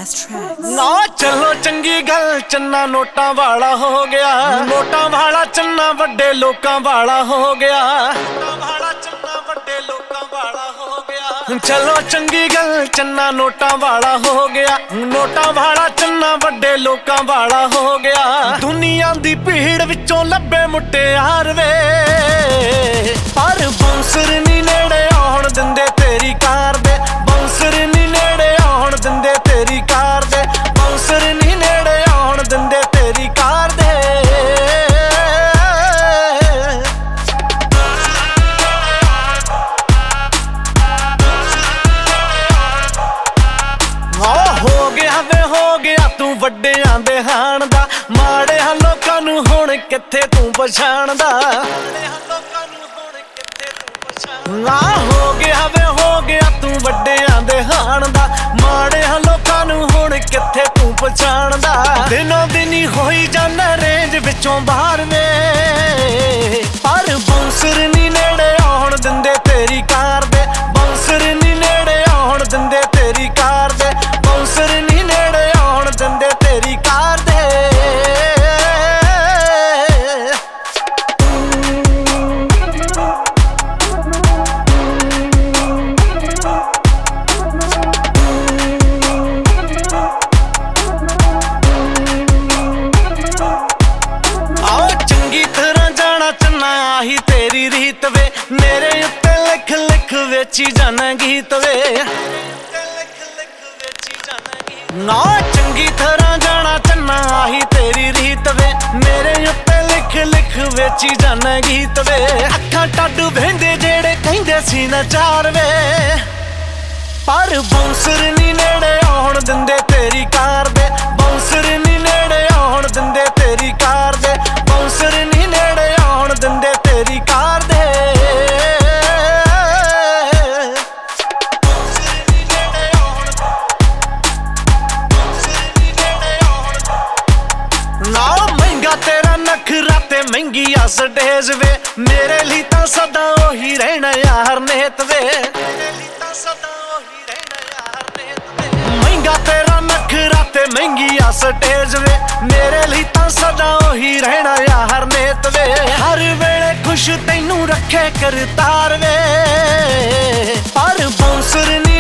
best tracks. ਨਾ ਚਲੋ ਚੰਗੀ ਗੱਲ ਚੰਨਾ ਨੋਟਾਂ ਵਾਲਾ ਹੋ ਗਿਆ, ਨੋਟਾਂ ਵਾਲਾ ਚੰਨਾ ਵੱਡੇ ਲੋਕਾਂ ਵਾਲਾ ਹੋ ਗਿਆ, ਨੋਟਾਂ ਵਾਲਾ ਚੰਨਾ ਵੱਡੇ ਲੋਕਾਂ ਵਾਲਾ ਹੋ ਗਿਆ। ਚਲੋ ਚੰਗੀ ਗੱਲ ਚੰਨਾ ਨੋਟਾਂ ਵਾਲਾ ਹੋ ਗਿਆ, ਨੋਟਾਂ ਵਾਲਾ ਚੰਨਾ ਵੱਡੇ ਲੋਕਾਂ ਵਾਲਾ ਹੋ ਗਿਆ। ਦੁਨੀਆ ਦੀ ਭੀੜ ਵਿੱਚੋਂ ਲੱਭੇ ਮੁਟਿਆਰ ਵੇ, ਪਰ ਬਾਉਂਸਰ ਨੀ ਨੇੜੇ ਆਉਣ ਦਿੰਦੇ ਤੇਰੀ ਕਾਰ ਦੇ, ਬਾਉਂਸਰ ਨੀ ਨੇੜੇ ਆਉਣ ਦਿੰਦੇ ਤੇਰੀ ਕਾਰ ਦੇ, ਬਾਉਂਸਰ ਨੀ ਨੇੜੇ ਆਉਣ ਦਿੰਦੇ ਤੇਰੀ ਕਾਰ ਦੇ। ਹੋ ਗਿਆ ਵੇ ਹੋ ਗਿਆ ਤੂੰ ਵੱਡਿਆਂ ਦੇ ਹਾਣ ਦਾ, ਮਾੜਿਆਂ ਲੋਕਾਂ ਨੂੰ ਹੁਣ ਕਿੱਥੇ ਤੂੰ ਪਛਾਣਦਾ, ਹੋ ਗਿਆ ਵੇ ਹੋ ਗਿਆ ਤੂੰ ਵੱਡਿਆਂ ਦੇ ਹਾਣ ਦਾ, ਮਾੜਿਆਂ ਲੋਕਾਂ ਨੂੰ ਹੁਣ ਕਿੱਥੇ ਤੂੰ ਪਛਾਣਦਾ। ਦਿਨੋਂ ਦਿਨੀ ਹੋਈ ਜਾਂਦਾ ਰੇਂਜ ਵਿੱਚੋਂ ਬਾਹਰ ਵੇ, ਪਰ ਬਾਉਂਸਰ ਨੀ ਨੇੜੇ ਆਉਣ ਦਿੰਦੇ ਤੇਰੀ ਕਾਰ ਦੇ, ਬਾਉਂਸਰ ਨੀ ਨੇੜੇ ਆਉਣ ਦਿੰਦੇ ਤੇਰੀ ਕਾਰ ਦੇ, ਬਾਉਂਸਰ ਨੀ ਨੇੜੇ ਆਉਣ ਦਿੰਦੇ ਤੇਰੀ ਕਾਰ ਦੇ। ਆਹੀ ਤੇਰੀ ਰੀਤ ਵੇ, ਮੇਰੇ ਉੱਤੇ ਲਿਖ ਲਿਖ ਵੇਚੀ ਜਾਣਾ ਗੀਤ ਵੇ, ਨਾ ਚੰਗੀ ਤਰ੍ਹਾਂ ਜਾਣਾ ਚੰਨਾ ਆਹੀ ਤੇਰੀ ਰੀਤ ਵੇ, ਮੇਰੇ ਉੱਤੇ ਲਿਖ ਲਿਖ ਵੇਚੀ ਜਾਣਾ ਗੀਤ ਵੇ। ਅੱਖਾਂ ਟੱਡੂ ਵਹਿੰਦੇ ਜਿਹੜੇ ਕਹਿੰਦੇ ਸੀ ਨਚਾਰ ਵੇ, ਪਰ ਬਾਉਂਸਰ ਨੀ ਨੇੜੇ ਆਉਣ ਦਿੰਦੇ ਤੇਰੀ ਕਾਰ ਦੇ, ਬਾਉਂਸਰ ਨੀ ਨੇੜੇ ਆਉਣ ਦਿੰਦੇ ਤੇਰੀ ਕਾਰ ਦੇ, ਬਾਉਂਸਰ ਨੀ ਨੇੜੇ ਆਉਣ ਦਿੰਦੇ ਤੇਰੀ ਕਾਰ ਦੇ। ਨਾ ਮਹਿੰਗਾ ਤੇਰਾ ਨਖਰਾ ਤੇ ਮਹਿੰਗੀ ਆ ਸਟੇਜ ਵੇ, ਮੇਰੇ ਲਈ ਤਾਂ ਸਦਾ ਉਹੀ ਰਹਿਣਾ ਯਾਰ ਨੇਤ ਵੇ, ਮਹਿੰਗਾ ਤੇਰਾ ਨਖਰਾ ਤੇ ਮਹਿੰਗੀ ਆ ਸਟੇਜ ਵੇ, ਮੇਰੇ ਲਈ ਤਾਂ ਸਦਾ ਉਹੀ ਰਹਿਣਾ ਯਾਰ ਨੇਤ ਵੇ। ਹਰ ਵੇਲੇ ਖੁਸ਼ ਤੈਨੂੰ ਰੱਖੇ ਕਰਤਾਰ ਵੇ, ਪਰ ਬਾਉਂਸਰ